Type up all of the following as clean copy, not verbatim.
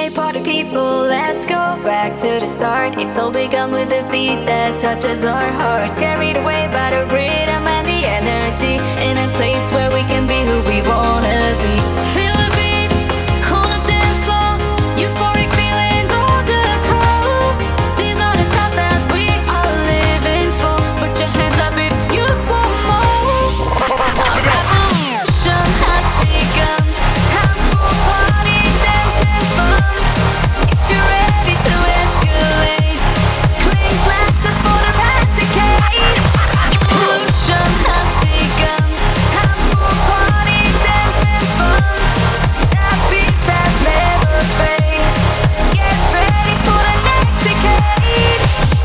say party people, let's go back to the start. It's all begun with the beat that touches our hearts. Carried away by the rhythm and the energy, in a place where we can be who we wanna be. Feel the beat on the dance floor, euphoric feelings on the call. These are the stars that we are living for. Put your hands up if you want more. Our revolution has begun. Time for party, dancing fun. If you're ready to escalate, clean glasses for the past decade. Revolution has begun. Time for party, dancing fun. That beat that never fades. Get ready for the next decade.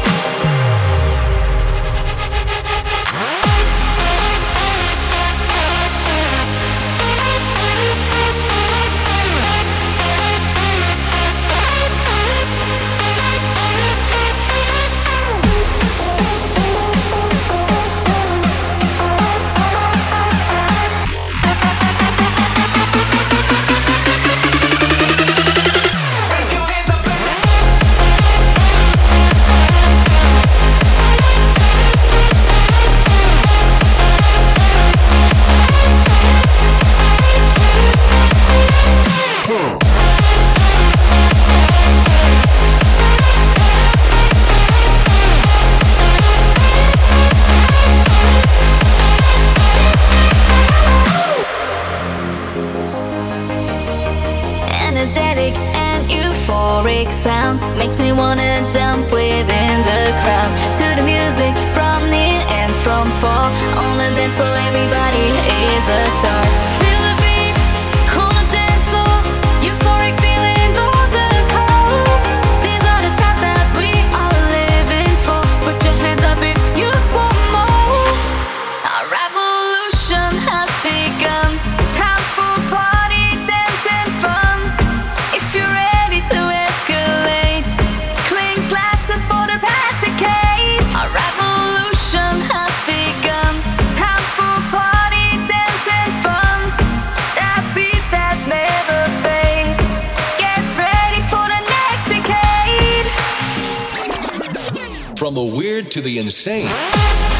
Energetic and euphoric sounds makes me wanna jump within the crowd. To the music from near and from far, on the dance floor everybody is a star. Feel the beat on the dance floor, euphoric feelings on the call. These are the stars that we are living for. Put your hands up if you want more. Our revolution has begun. Time for party, dancing fun. If you're ready to escalate, clean glasses for the past decade. Our revolution has begun. Time for party, dancing fun. That beat that never fades. Get ready for the next decade. From the weird to the insane.